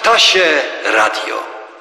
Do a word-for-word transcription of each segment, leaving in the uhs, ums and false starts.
Ptasie Radio.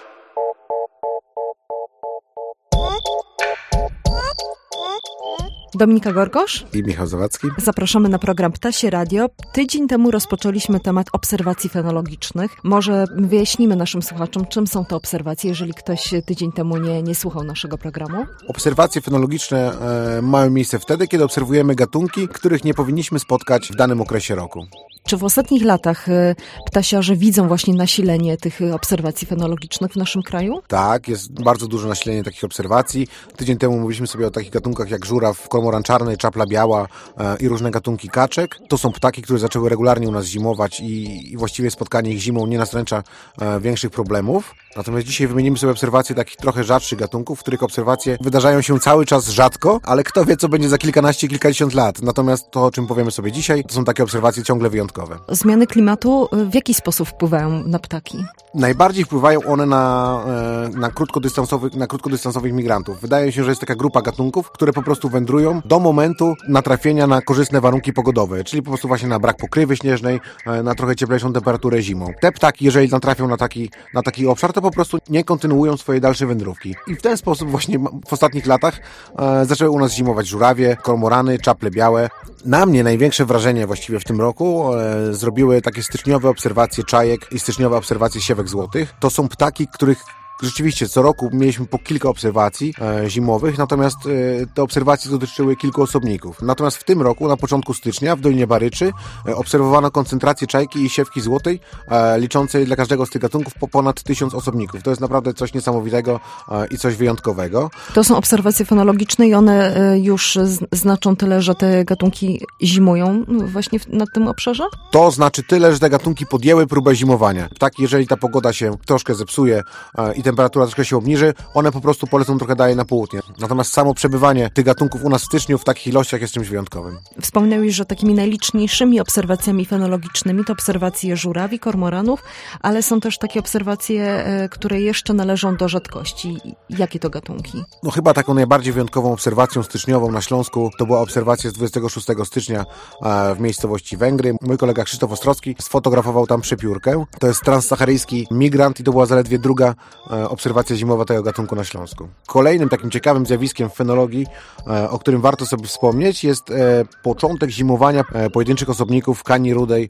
Dominika Gorgosz i Michał Zawadzki. Zapraszamy na program Ptasie Radio. Tydzień temu rozpoczęliśmy temat obserwacji fenologicznych. Może wyjaśnimy naszym słuchaczom, czym są te obserwacje, jeżeli ktoś tydzień temu nie, nie słuchał naszego programu. Obserwacje fenologiczne e, mają miejsce wtedy, kiedy obserwujemy gatunki, których nie powinniśmy spotkać w danym okresie roku. Czy w ostatnich latach e, ptasiarze widzą właśnie nasilenie tych obserwacji fenologicznych w naszym kraju? Tak, jest bardzo duże nasilenie takich obserwacji. Tydzień temu mówiliśmy sobie o takich gatunkach jak żuraw, kormoran czarny, czapla biała e, i różne gatunki kaczek. To są ptaki, które zaczęły regularnie u nas zimować i, i właściwie spotkanie ich zimą nie nastręcza e, większych problemów. Natomiast dzisiaj wymienimy sobie obserwacje takich trochę rzadszych gatunków, w których obserwacje wydarzają się cały czas rzadko, ale kto wie, co będzie za kilkanaście, kilkadziesiąt lat. Natomiast to, o czym powiemy sobie dzisiaj, to są takie obserwacje ciągle wyjątkowe. Zmiany klimatu w jaki sposób wpływają na ptaki? Najbardziej wpływają one na, na, krótkodystansowych, na krótkodystansowych migrantów. Wydaje się, że jest taka grupa gatunków, które po prostu wędrują do momentu natrafienia na korzystne warunki pogodowe, czyli po prostu właśnie na brak pokrywy śnieżnej, na trochę cieplejszą temperaturę zimą. Te ptaki, jeżeli natrafią na taki, na taki obszar, to po prostu nie kontynuują swojej dalszej wędrówki. I w ten sposób właśnie w ostatnich latach e, zaczęły u nas zimować żurawie, kormorany, czaple białe. Na mnie największe wrażenie właściwie w tym roku e, zrobiły takie styczniowe obserwacje czajek i styczniowe obserwacje siewek złotych. To są ptaki, których rzeczywiście co roku mieliśmy po kilka obserwacji e, zimowych, natomiast e, te obserwacje dotyczyły kilku osobników. Natomiast w tym roku, na początku stycznia, w Dolinie Baryczy e, obserwowano koncentrację czajki i siewki złotej, e, liczącej dla każdego z tych gatunków po ponad tysiąc osobników. To jest naprawdę coś niesamowitego e, i coś wyjątkowego. To są obserwacje fenologiczne i one e, już z, znaczą tyle, że te gatunki zimują właśnie w, na tym obszarze? To znaczy tyle, że te gatunki podjęły próbę zimowania. Tak, jeżeli ta pogoda się troszkę zepsuje e, i temperatura troszkę się obniży, one po prostu polecą trochę dalej na południe. Natomiast samo przebywanie tych gatunków u nas w styczniu w takich ilościach jest czymś wyjątkowym. Wspomniałeś, że takimi najliczniejszymi obserwacjami fenologicznymi to obserwacje żurawi, kormoranów, ale są też takie obserwacje, które jeszcze należą do rzadkości. Jakie to gatunki? No chyba taką najbardziej wyjątkową obserwacją styczniową na Śląsku to była obserwacja z dwudziestego szóstego stycznia w miejscowości Węgry. Mój kolega Krzysztof Ostrowski sfotografował tam przepiórkę. To jest transsaharyjski migrant i to była zaledwie druga obserwacja zimowa tego gatunku na Śląsku. Kolejnym takim ciekawym zjawiskiem w fenologii, o którym warto sobie wspomnieć, jest początek zimowania pojedynczych osobników kani rudej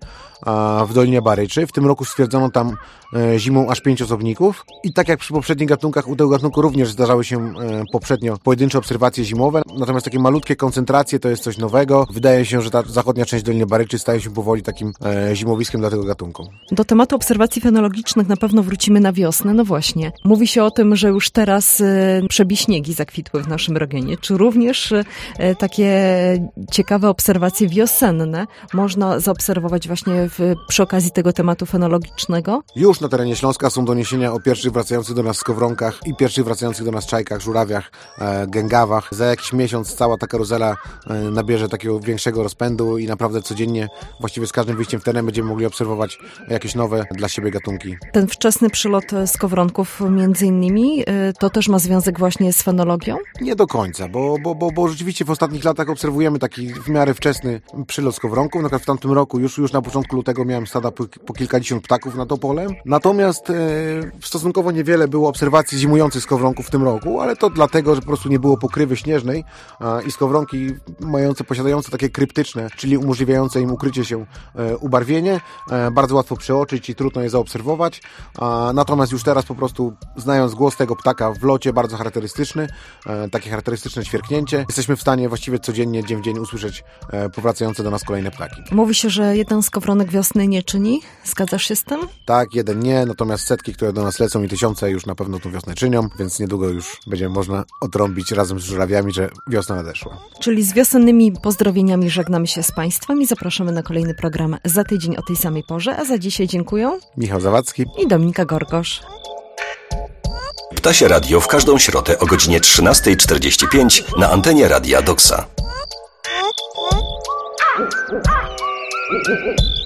w Dolinie Baryczy. W tym roku stwierdzono tam zimą aż pięć osobników i tak jak przy poprzednich gatunkach, u tego gatunku również zdarzały się poprzednio pojedyncze obserwacje zimowe, natomiast takie malutkie koncentracje to jest coś nowego. Wydaje się, że ta zachodnia część Doliny Baryczy staje się powoli takim zimowiskiem dla tego gatunku. Do tematu obserwacji fenologicznych na pewno wrócimy na wiosnę. No właśnie, mówi się o tym, że już teraz przebiśniegi zakwitły w naszym regionie. Czy również takie ciekawe obserwacje wiosenne można zaobserwować właśnie w, przy okazji tego tematu fenologicznego? Już na terenie Śląska są doniesienia o pierwszych wracających do nas skowronkach i pierwszych wracających do nas czajkach, żurawiach, e, gęgawach. Za jakiś miesiąc cała ta karuzela e, nabierze takiego większego rozpędu i naprawdę codziennie, właściwie z każdym wyjściem w teren będziemy mogli obserwować jakieś nowe dla siebie gatunki. Ten wczesny przylot skowronków między innymi, e, to też ma związek właśnie z fenologią? Nie do końca, bo, bo, bo, bo rzeczywiście w ostatnich latach obserwujemy taki w miarę wczesny przylot skowronków. Na przykład w tamtym roku, już, już na początku lutego miałem stada po, po kilkadziesiąt ptaków na to pole. Natomiast e, stosunkowo niewiele było obserwacji zimujących skowronków w tym roku, ale to dlatego, że po prostu nie było pokrywy śnieżnej e, i skowronki mające, posiadające takie kryptyczne, czyli umożliwiające im ukrycie się e, ubarwienie, e, bardzo łatwo przeoczyć i trudno je zaobserwować. A, natomiast już teraz po prostu znając głos tego ptaka w locie bardzo charakterystyczny, e, takie charakterystyczne ćwierknięcie, jesteśmy w stanie właściwie codziennie, dzień w dzień usłyszeć e, powracające do nas kolejne ptaki. Mówi się, że jeden skowronek wiosny nie czyni. Zgadzasz się z tym? Tak, jeden nie, natomiast setki, które do nas lecą i tysiące już na pewno tą wiosnę czynią, więc niedługo już będzie można odrąbić razem z żurawiami, że wiosna nadeszła. Czyli z wiosennymi pozdrowieniami żegnamy się z Państwem i zapraszamy na kolejny program za tydzień o tej samej porze, a za dzisiaj dziękuję Michał Zawadzki i Dominika Gorgosz. Ptasie Radio w każdą środę o godzinie trzynasta czterdzieści pięć na antenie Radia Doksa.